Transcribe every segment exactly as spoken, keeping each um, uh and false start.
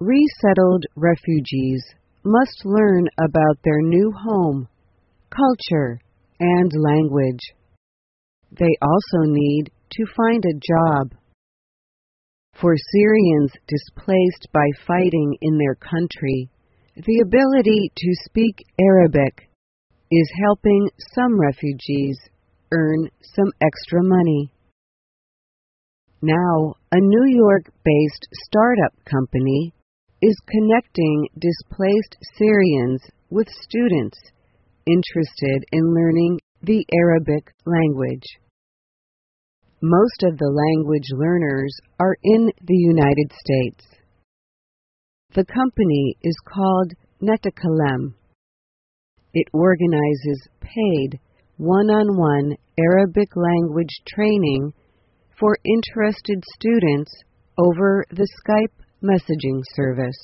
Resettled refugees must learn about their new home, culture, and language. They also need to find a job. For Syrians displaced by fighting in their country, the ability to speak Arabic is helping some refugees earn some extra money. Now, a New York-based startup company is connecting displaced Syrians with students interested in learning the Arabic language. Most of the language learners are in the United States. The company is called Netakalem. It organizes paid, one-on-one Arabic language training for interested students over the Skype messaging service.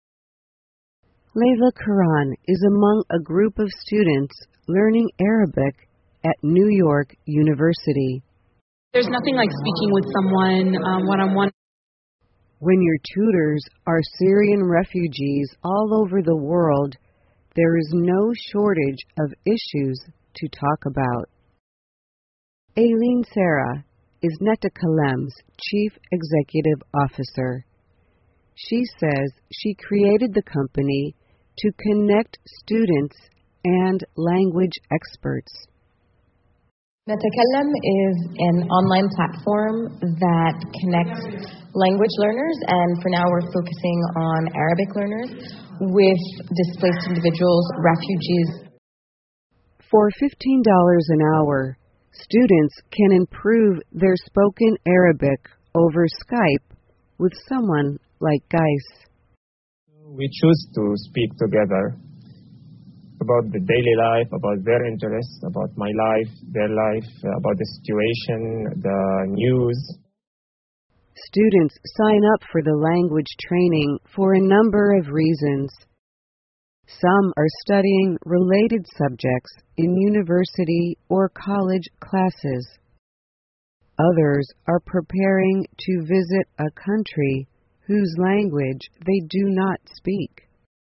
Layla Quran is among a group of students learning Arabic at New York University. There's nothing like speaking with someone um, one-on-one. When your tutors are Syrian refugees all over the world, there is no shortage of issues to talk about. Aileen Sarah is Netakalem's Chief Executive Officer. She says she created the company to connect students and language experts. Netakalem is an online platform that connects language learners, and for now we're focusing on Arabic learners, with displaced individuals, refugees. For fifteen dollars an hour, students can improve their spoken Arabic over Skype with someone like Geis. We choose to speak together about the daily life, about their interests, about my life, their life, about the situation, the news. Students sign up for the language training for a number of reasons. Some are studying related subjects in university or college classes. Others are preparing to visit a country whose language they do not speak.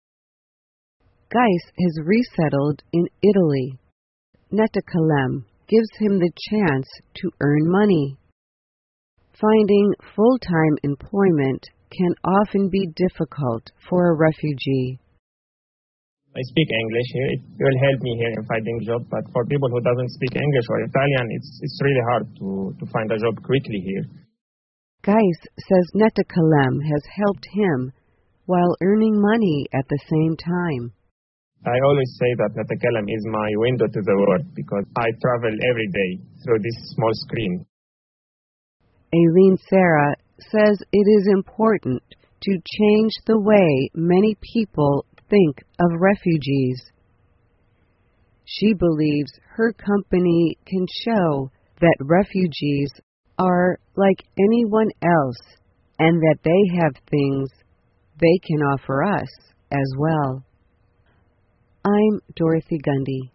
Geis has resettled in Italy. Netakalem gives him the chance to earn money. Finding full-time employment can often be difficult for a refugee. I speak English here. It will help me here in finding a job, but for people who doesn't speak English or Italian, it's, it's really hard to, to find a job quickly here. Geis says Netakalem has helped him while earning money at the same time. I always say that Netakalem is my window to the world because I travel every day through this small screen. Aileen Sarah says it is important to change the way many people think of refugees. She believes her company can show that refugees are like anyone else and that they have things they can offer us as well. I'm Dorothy Gundy.